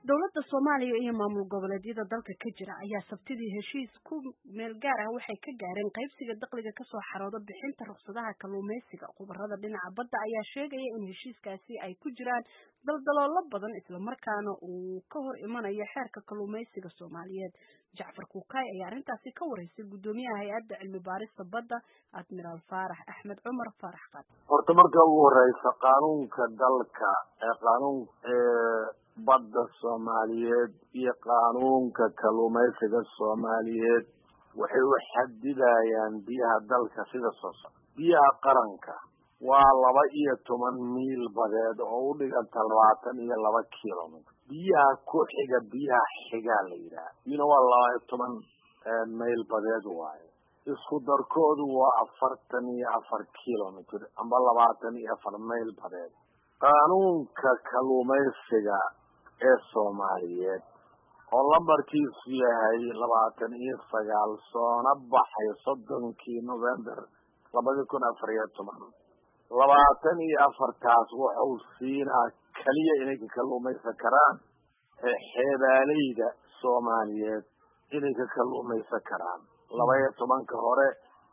dowladda Soomaaliya iyo maamul goboleedyada dalka ka jira ayaa sabtidii heshiis ku meel gaar ah waxay ka gaareen qaybsiga dakhliga ka soo xarooda bixinta ruqsadaha kalluumeysiga. Khubarada dhinaca badda ayaa sheegaya in heshiiskaasi ay ku jiraan daldaloolo badan isla markaana uu ka hor imanayo xeerka kalluumeysiga Soomaaliyeed. Jacfar Kuukay ayaa arrintaasi ka wareysay gudoomiyaha hay'adda cilmi baarista badda Admiral Faarax Axmed Cumar Faarax Qad. Horta marka ugu horeysa qaanuunka dalka badda Soomaaliyeed iyo qaanuunka kalluumeysiga Soomaaliyeed waxay u xadidayaan biyaha dalka sida soo socda. Biyaha qaranka waa 12 miil badeed oo u dhiganta 22 kiiloomitir. biyaha ku xiga biyaha xiga la yiraahdo waa 12 miil badeed waaye. isku darkoodu waa 44 kiiloomitir ama 24 miil badeed. qaanuunka kalluumeysiga ee Soomaaliyeed oo lambarkiisu yahay 29 soona baxay 30 November 2014 24 wuxuu siinaa kaliya inay ka kalluumeysan karaan xeebaaleyda Soomaaliyeed inay ka kalluumeysan karaan 12 hore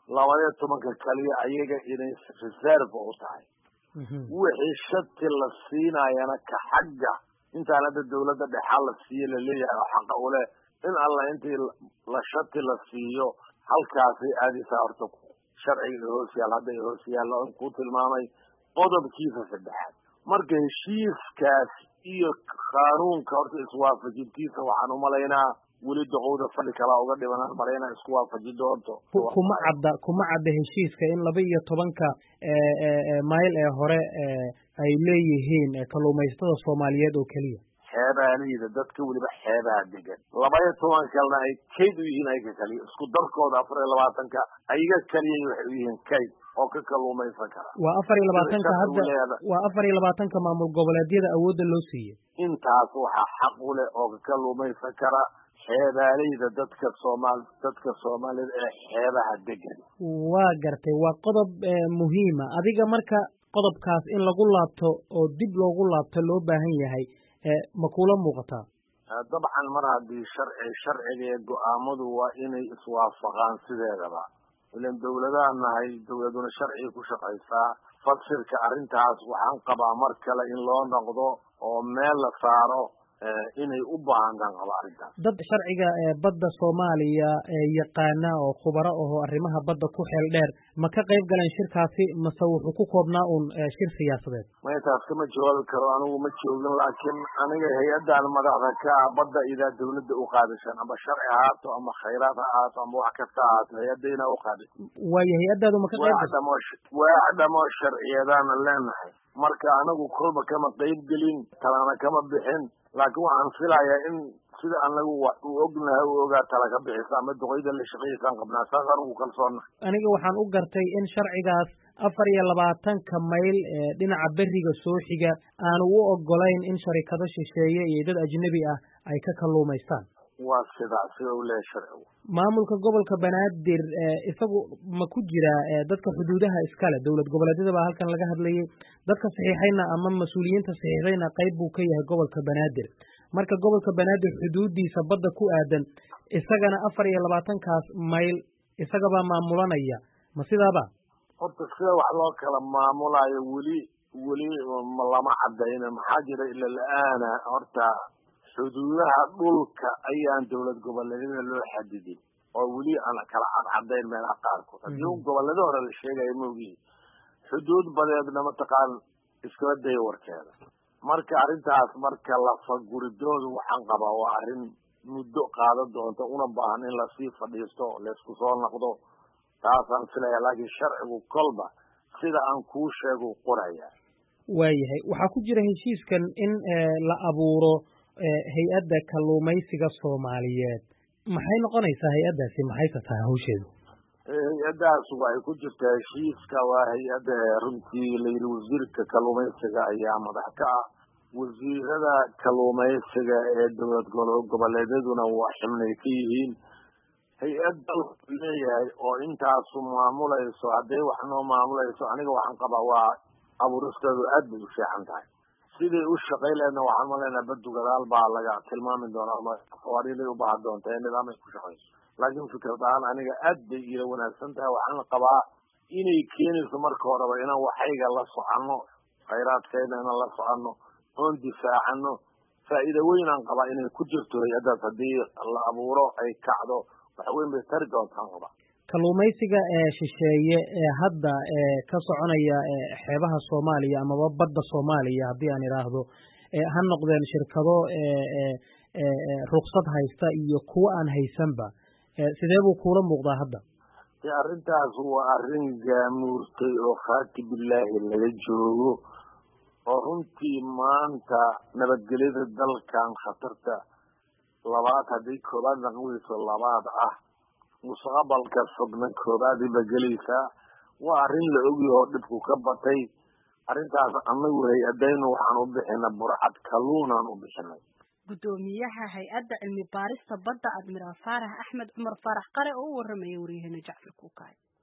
12 kaliya ayaga inay reserve u tahay wixii shati la siinayana ka xagga intaan hadda dawladda dhexe la siiyo la leeyahay xaq u leh in alla intii la shati la siiyo halkaasi aadisa horta sharciga hoosyaal hadda hoosyaal oo ku tilmaamay qodobkiisa saddexaad. marka heshiiskaas iyo qaanuunka horta iswaafajintiisa waxaan u malaynaa weli doqowda fadhi kala uga dhibanaan malaynaa isku waafaji doonto. kuma cadda heshiiska in 12 mayl ee hore ay leeyihiin kalluumaysatada Soomaaliyeed oo kaliya. xeebaaleyda dadka weliba xeebaha degan 12 kalena ay kayd u yihiin ay ka kaliya isku darkooda 24 ayaga kaliya waxay u yihiin kayd oo ka kalluumaysan kara. waa 24 hadda waa 24 maamul goboleedyada awoodda loo siiyay. intaas waxa xaq u leh oo ka kalluumaysan kara xeebaaleyda dadka Soomaaliyeed ee xeebaha degan. waa gartay waa qodob muhiim ah. adiga marka qodobkaas in lagu laabto oo dib loogu laabto loo baahan yahay ma kula muuqataa? dabcan mar haddii sharciga go'aamadu waa inay iswaafaqaan sideedaba ilan dawladaha nahay dawladuna sharciga ku shaqaysaa. fasirka arrintaas waxaan qabaa mar kale in loo noqdo oo meel la saaro inay u baahantaan qaba arrintaas. dad sharciga badda Soomaaliya yaqaana oo khubaro oo arrimaha badda ku xeel dheer ma ka qayb galeen shirkaasi mase wuxuu ku koobnaa shir siyaasadeed? taas kama jawaabi karo anigu ma joogin laakiin aniga hay-adan madaxda ka badda ida dawladda u qaadashan ama sharci ahaato ama khayraad ahaato ama wax kasta ahaato hay-adayna u qaadin. waayo hay-adaadu ma ka qayb gashay? waaxdamo sharciyadaan leenahay marka anagu kolba kama qayb gelin talana kama bixin laakiin waxaan filayaa in sida anagu u ognahay u ogaa tala ka bixisa ama duqeyda la shaqeeysan qabnaa saas anigu kalsoonna. aniga waxaan u gartay in sharcigaas 24 mayl dhinaca beriga soo xiga aanu u ogolayn in sharikado shisheeye iyo dad ajnabi ah ay ka kalluumaystaan. waa sida uu leeyahay sharcigu. maamulka gobolka Banaadir isagu ma ku jira dadka xuduudaha iskale dawlad goboleedyada baa halkan laga hadlayay dadka saxiixayna ama mas'uuliyiinta saxiixayna qayb buu ka yahay gobolka Banaadir. marka gobolka Banaadir xuduudiisa badda ku aadan isagana 24kaas mayl isaga baa maamulanaya ma sidaaba? horta sida wax loo kala maamulayo weli lama cadayna maxaa jira ila la'aana horta xuduudaha dhulka ayaan dawlad goboleedyada loo xadidin oo weli aan kala cadayn meelaha qaarkood. haddii gobolada hore la sheegayo moogi xuduud badeedna mataqaan iskala day warkeeda. marka arrintaas marka la faguridoodu waxaan qabaa waa arrin muddo qaadan doonta una baahan in lasii fadhiisto laysku soo noqdo taasaan filaya laakiin sharcigu kolba sida aan kuu sheego qoraya. waayahay waxaa ku jira heshiiskan in la abuuro hay-adda kalluumaysiga Soomaaliyeed. maxay noqonaysaa hay-addaasi maxayse tahay hawsheedu? hay-addaas waxay ku jirtaa heshiiska waa hay-adda runtii la yidhi wasiirka kalluumaysiga ayaa madax ka ah. wasiirada kalluumaysiga ee dowlad goboleedyaduna waa xubnay ka yihiin. hay-ad dalku leeyahay oo intaasu maamulayso hadday wax noo maamulayso aniga waxaan qabaa waa abuuristeedu aad bay u fiican tahay siday u shaqayn lahaydna waxaan maleynayaa baddu gadaal baa laga tilmaami doonaa ama xawaariiday u baahan doonta ee nidaam ay ku shaqayso laakiin fikrad ahaan aniga aad bay ila wanaagsan tahay waxaan qabaa inay keenayso marka horeba inaan waxayga la soconno khayraadkeena inaan la soconno oon difaacano faa'iido weyn aan qabaa inay ku jirto hay-addaas haddii la abuuro ay kacdo wax weyn bay tari doontaan qaba kalluumaysiga ee shisheeye ee hadda ka soconaya xeebaha Soomaaliya amaba badda Soomaaliya haddii aan iraahdo ha noqdeen shirkado ruqsad haysta iyo kuwa aan haysanba sidee buu kula muuqdaa hadda arrintaas waa arrin gaamuurtay oo khaati billaahi laga joogo oo runtii maanta nabadgelyada dalkan khatarta labaad haddii koobaad naqweyso labaad ah mustaqbalka fogna koobaadiba gelaysaa waa arrin la ogyaho dhibku ka batay arrintaas anagu hay-adaynu waxaan u bixinay burcad kalluunaan u bixinay gudoomiyaha hay-adda cilmi baarista badda admiraal faarax axmed cumar faarax qare oo u warramaya waryaheena Jacfar Kuukay